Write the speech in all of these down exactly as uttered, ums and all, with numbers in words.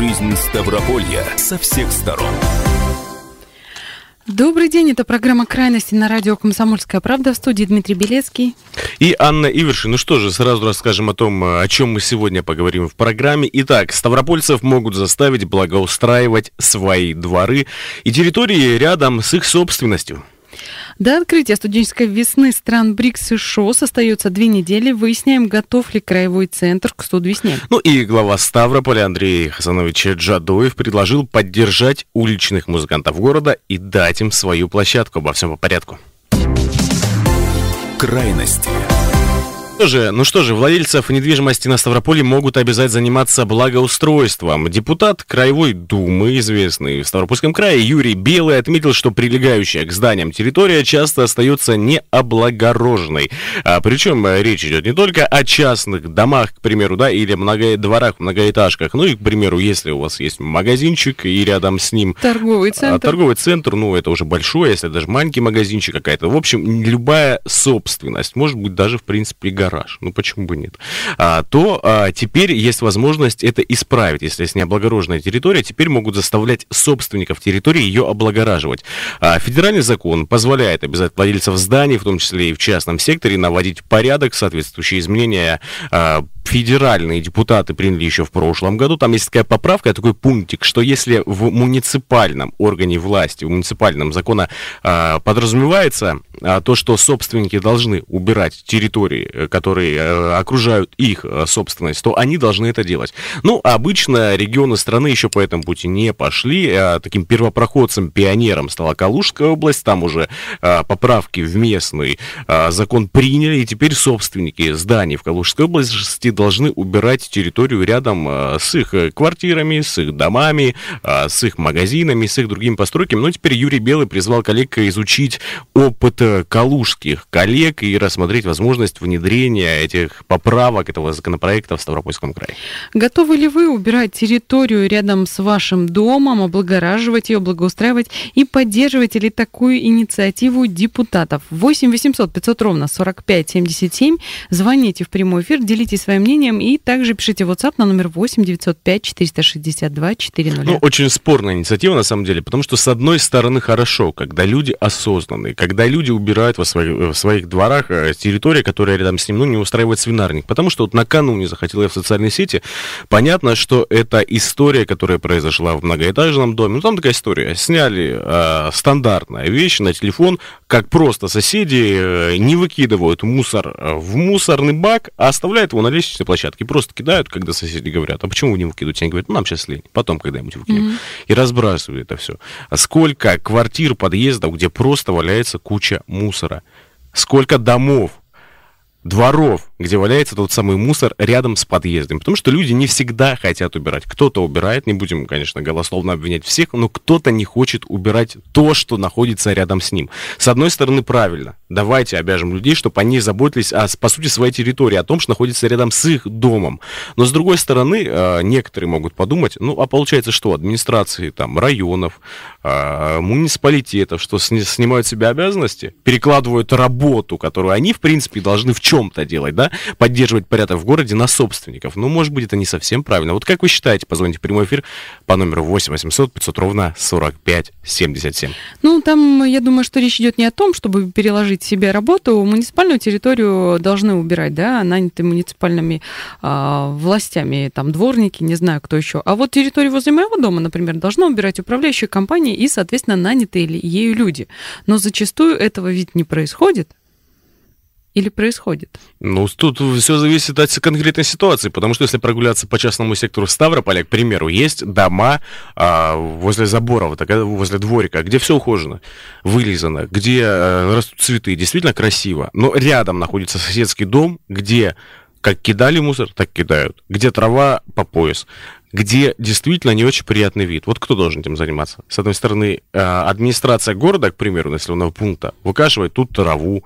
Жизнь Ставрополья со всех сторон. Добрый день, это программа «Крайности» на радио «Комсомольская правда», в студии Дмитрий Белецкий. И Анна Ивершин. Ну что же, сразу расскажем о том, о чем мы сегодня поговорим в программе. Итак, ставропольцев могут заставить благоустраивать свои дворы и территории рядом с их собственностью. До открытия студенческой весны стран БРИКС и ШОС остается две недели. Выясняем, готов ли краевой центр к студвесне. Ну и глава Ставрополя Андрей Хасанович Джадоев предложил поддержать уличных музыкантов города и дать им свою площадку. Обо всем по порядку. Крайности. Что же, ну что же, владельцев недвижимости на Ставрополье могут обязать заниматься благоустройством. Депутат Краевой Думы, известный в Ставропольском крае, Юрий Белый отметил, что прилегающая к зданиям территория часто остается необлагороженной. А причем речь идет не только о частных домах, к примеру, да, или много... дворах, многоэтажках. Ну и, к примеру, если у вас есть магазинчик и рядом с ним... Торговый центр. А, торговый центр, ну это уже большой, если даже маленький магазинчик какая-то. В общем, любая собственность, может быть, даже, в принципе, гараж. Ну, почему бы нет? А, то а, теперь есть возможность это исправить. Если есть необлагороженная территория, теперь могут заставлять собственников территории ее облагораживать. А, федеральный закон позволяет обязать владельцев зданий, в том числе и в частном секторе, наводить порядок. Соответствующие изменения а, федеральные депутаты приняли еще в прошлом году. Там есть такая поправка, такой пунктик, что если в муниципальном органе власти, в муниципальном законе а, подразумевается а, то, что собственники должны убирать территории, которые э, окружают их э, собственность, то они должны это делать. Ну, обычно регионы страны еще по этому пути не пошли. Э, таким первопроходцем, пионером стала Калужская область. Там уже э, поправки в местный э, закон приняли, и теперь собственники зданий в Калужской области должны убирать территорию рядом э, с их квартирами, с их домами, э, с их магазинами, с их другими постройками. Но теперь Юрий Белый призвал коллег изучить опыт калужских коллег и рассмотреть возможность внедрения этих поправок этого законопроекта в Ставропольском крае. Готовы ли вы убирать территорию рядом с вашим домом, облагораживать ее, благоустраивать и поддерживаете ли такую инициативу депутатов? восемь восемьсот пятьсот ровно сорок пять семьдесят семь. Звоните в прямой эфир, делитесь своим мнением и также пишите в WhatsApp на номер восемь девятьсот пять четыреста шестьдесят два четыреста. Ну, очень спорная инициатива, на самом деле, потому что, с одной стороны, хорошо, когда люди осознанные, когда люди убирают во своих, в своих дворах территории, которая рядом с ним, ну, не устраивать свинарник. Потому что вот накануне захотел я в социальной сети. Понятно, что это история, которая произошла в многоэтажном доме. Ну, там такая история. Сняли э, стандартная вещь на телефон, как просто соседи э, не выкидывают мусор в мусорный бак, а оставляют его на лестничной площадке. Просто кидают, когда соседи говорят, а почему вы не выкидываете? Они говорят, ну, нам сейчас лень, потом когда-нибудь выкинем. Mm-hmm. И разбрасывают это все. А сколько квартир, подъездов, где просто валяется куча мусора? Сколько домов, дворов, где валяется тот самый мусор рядом с подъездом. Потому что люди не всегда хотят убирать. Кто-то убирает, не будем, конечно, голословно обвинять всех, но кто-то не хочет убирать то, что находится рядом с ним. С одной стороны, правильно. Давайте обяжем людей, чтобы они заботились о, по сути, своей территории, о том, что находится рядом с их домом. Но, с другой стороны, некоторые могут подумать, ну, а получается что? Администрации там, районов, муниципалитетов, что снимают с себя обязанности, перекладывают работу, которую они, в принципе, должны в чем-то делать, да, поддерживать порядок в городе на собственников. Ну, может быть, это не совсем правильно. Вот как вы считаете, позвоните в прямой эфир по номеру восемь восемьсот пятьсот ровно сорок пять семьдесят семь. Ну, там, я думаю, что речь идет не о том, чтобы переложить себе работу. Муниципальную территорию должны убирать, да, наняты муниципальными а, властями, там, дворники, не знаю, кто еще. А вот территорию возле моего дома, например, должна убирать управляющая компания и, соответственно, нанятые ею люди. Но зачастую этого ведь не происходит. Или происходит? Ну, тут все зависит от конкретной ситуации, потому что если прогуляться по частному сектору Ставрополя, к примеру, есть дома а, возле заборов, так, возле дворика, где все ухожено, вылизано, где а, растут цветы, действительно красиво, но рядом находится соседский дом, где как кидали мусор, так кидают, где трава по пояс, где действительно не очень приятный вид. Вот кто должен этим заниматься? С одной стороны, администрация города, к примеру, населенного пункта, выкашивать тут траву,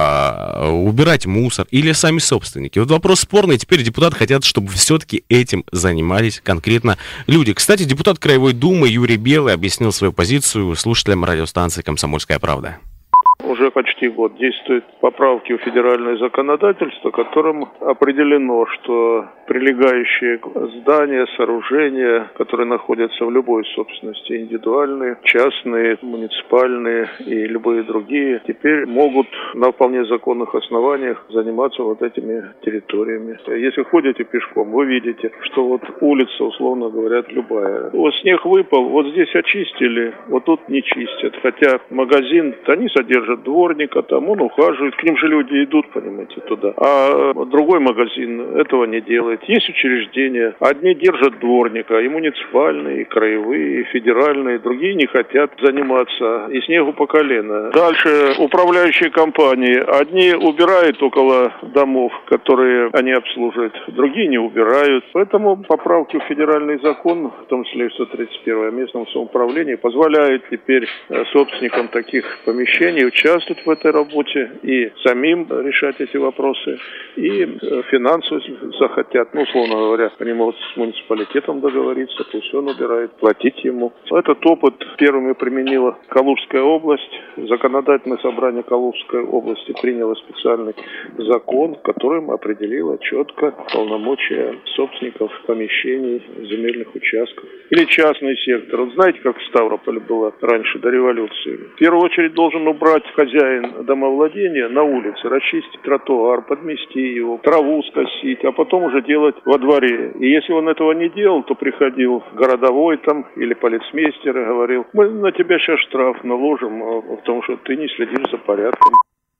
убирать мусор, или сами собственники. Вот вопрос спорный, теперь депутаты хотят, чтобы все-таки этим занимались конкретно люди. Кстати, депутат Краевой Думы Юрий Белый объяснил свою позицию слушателям радиостанции «Комсомольская правда». Уже уже почти год действуют поправки в федеральное законодательство, которым определено, что прилегающие здания, сооружения, которые находятся в любой собственности, индивидуальные, частные, муниципальные и любые другие, теперь могут на вполне законных основаниях заниматься вот этими территориями. Если ходите пешком, вы видите, что вот улица, условно говоря, любая. Вот снег выпал, вот здесь очистили, вот тут не чистят. Хотя магазин, они содержат дворника, там он ухаживает, к ним же люди идут, понимаете, туда. А другой магазин этого не делает. Есть учреждения, одни держат дворника, и муниципальные, и краевые, и федеральные, другие не хотят заниматься, и снегу по колено. Дальше управляющие компании, одни убирают около домов, которые они обслуживают, другие не убирают. Поэтому поправки в федеральный закон, в том числе и сто тридцать первый о местном самоуправлении, позволяют теперь собственникам таких помещений участвовать в этой работе и самим решать эти вопросы, и финансово захотят, ну, условно говоря, они могут с муниципалитетом договориться, пусть он убирает, платить ему. Этот опыт первыми применила Калужская область. Законодательное собрание Калужской области приняло специальный закон, которым определило четко полномочия собственников помещений, земельных участков. Или частный сектор. Вот знаете, как в Ставрополе было раньше, до революции? В первую очередь должен убрать хозяин домовладения на улице, расчистить тротуар, подмести его, траву скосить, а потом уже делать во дворе. И если он этого не делал, то приходил городовой там или полицмейстер и говорил: мы на тебя сейчас штраф наложим, потому что ты не следишь за порядком.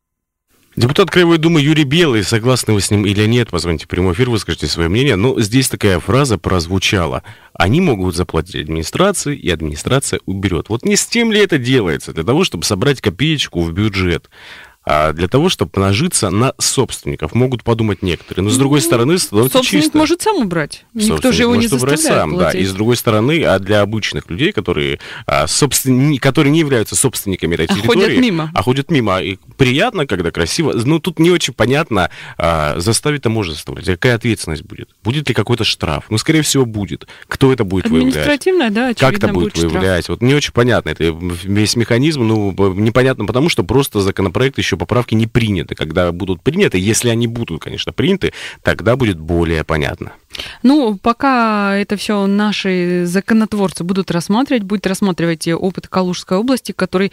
Депутат Краевой Думы Юрий Белый, согласны вы с ним или нет, позвоните в прямой эфир, выскажите свое мнение. Но здесь такая фраза прозвучала: они могут заплатить администрации, и администрация уберет. Вот не с тем ли это делается? Для того, чтобы собрать копеечку в бюджет, а для того, чтобы нажиться на собственников, могут подумать некоторые. Но с другой стороны, становится собственник чисто. может сам убрать. Никто же его не заставляет сам, платить. Да. И с другой стороны, а для обычных людей, которые, а, собствен... которые не являются собственниками этой а территории, ходят мимо. а ходят мимо, и приятно, когда красиво. Но тут не очень понятно, а, заставить-то можно заставлять. Какая ответственность будет? Будет ли какой-то штраф? Ну, скорее всего, будет. Кто это будет выявлять? Административная, да, очевидно, как это будет, будет выявлять? Вот не очень понятно. Это весь механизм, ну, непонятно, потому что просто законопроект еще поправки не приняты. Когда будут приняты, если они будут, конечно, приняты, тогда будет более понятно. Ну, пока это все наши законотворцы будут рассматривать, будет рассматривать опыт Калужской области, который,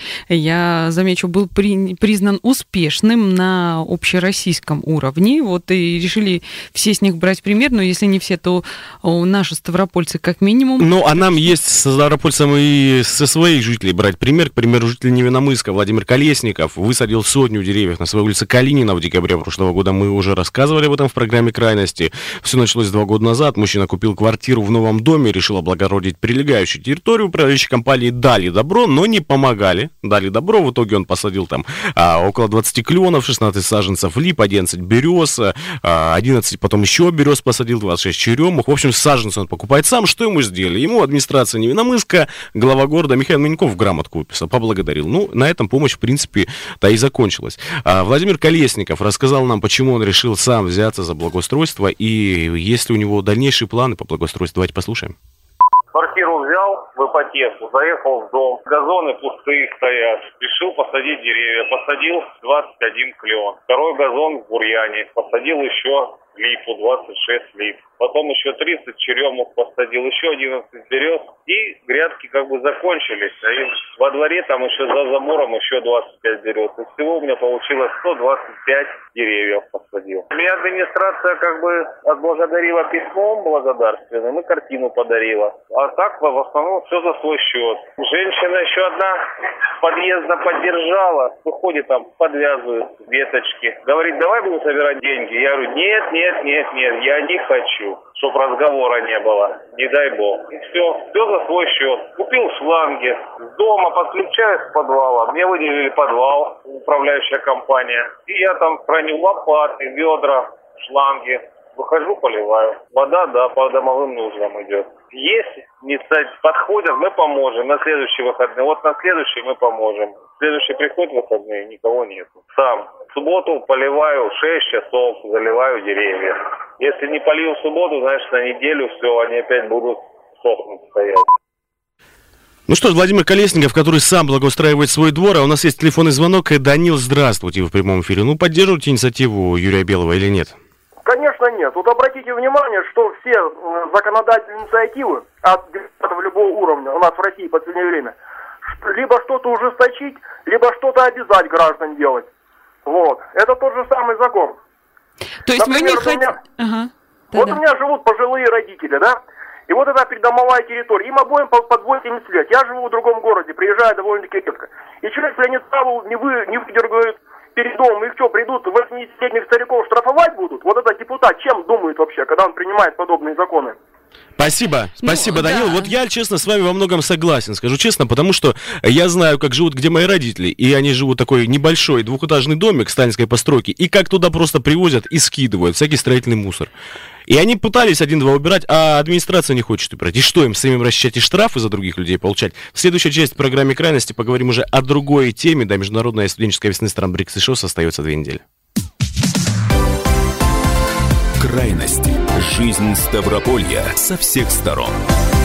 я замечу, был при, признан успешным на общероссийском уровне. Вот и решили все с них брать пример, но если не все, то наши ставропольцы как минимум. Ну, а нам есть с ставропольцем и со своих жителей брать пример. К примеру, житель Невиномысска Владимир Колесников высадил сотню деревьев на своей улице Калинина в декабре прошлого года. Мы уже рассказывали об этом в программе «Крайности». Все началось два года назад. Мужчина купил квартиру в новом доме, решил облагородить прилегающую территорию. Управляющие компании дали добро, но не помогали. Дали добро, в итоге он посадил там а, около двадцать кленов, шестнадцать саженцев лип, одиннадцать берез, а, одиннадцать потом еще берез посадил, двадцать шесть черемух. В общем, саженцы он покупает сам. Что ему сделали? Ему администрация Невиномысска, глава города Михаил Миньков грамотку выписал, поблагодарил. Ну, на этом помощь, в принципе-то и закончилась. А, Владимир Колесников рассказал нам, почему он решил сам взяться за благоустройство и есть ли у него дальнейшие планы по благоустройству. Давайте послушаем. Квартиру взял в ипотеку, заехал в дом, газоны пустые стоят, решил посадить деревья, посадил двадцать один клен, второй газон в бурьяне, посадил еще липу, двадцать шесть лип, потом еще тридцать черемух посадил, еще одиннадцать берез, и грядки как бы закончились, и во дворе там еще за забором еще двадцать пять берез, и всего у меня получилось сто двадцать пять деревьев посадил. Меня администрация как бы отблагодарила письмом благодарственным и картину подарила, а так в основном все за свой счет. Женщина еще одна подъездно поддержала, выходит там, подвязывает веточки, говорит: давай будем собирать деньги. Я говорю: нет, нет, нет, нет, я не хочу, чтобы разговора не было, не дай бог. И все, все за свой счет. Купил шланги, с дома подключаюсь с подвала, мне выделили подвал, управляющая компания, и я там храню лопаты, ведра, шланги, выхожу, поливаю. Вода, да, по домовым нуждам идет. Если не подходят, мы поможем на следующие выходные. Вот на следующий мы поможем. Следующий приходит выходные, никого нет. Сам в субботу поливаю шесть часов, заливаю деревья. Если не полью в субботу, значит на неделю все, они опять будут сохнуть, стоять. Ну что ж, Владимир Колесников, который сам благоустраивает свой двор, а у нас есть телефонный звонок. Данил, здравствуйте, вы в прямом эфире. Ну, поддерживаете инициативу Юрия Белого или нет? Конечно, нет. Вот обратите внимание, что все законодательные инициативы от депутатов любого уровня у нас в России в последнее время либо что-то ужесточить, либо что-то обязать граждан делать. Вот. Это тот же самый закон. То есть Например, вы не хотите... Меня... Ага. Вот у меня живут пожилые родители, да? И вот эта придомовая территория. Им обоим под восемьдесят лет. Я живу в другом городе, приезжаю довольно-таки редко. И человек, если они траву не, вы, не выдергают перед домом, их что, придут восьмидесятилетних стариков штрафовать будут? Вот этот депутат чем думает вообще, когда он принимает подобные законы? Спасибо, спасибо, ну, Данил. да. Вот я, честно, с вами во многом согласен, скажу честно, потому что я знаю, как живут, где мои родители, и они живут такой небольшой двухэтажный домик сталинской постройки, и как туда просто привозят и скидывают всякий строительный мусор. И они пытались один-два убирать, а администрация не хочет убирать. И что, им самим расчищать и штрафы за других людей получать? В следующей части программы «Крайности» поговорим уже о другой теме. Да, Международная студенческая весны стран БРИКС и ШОС остается две недели. Крайности. Жизнь Ставрополья со всех сторон.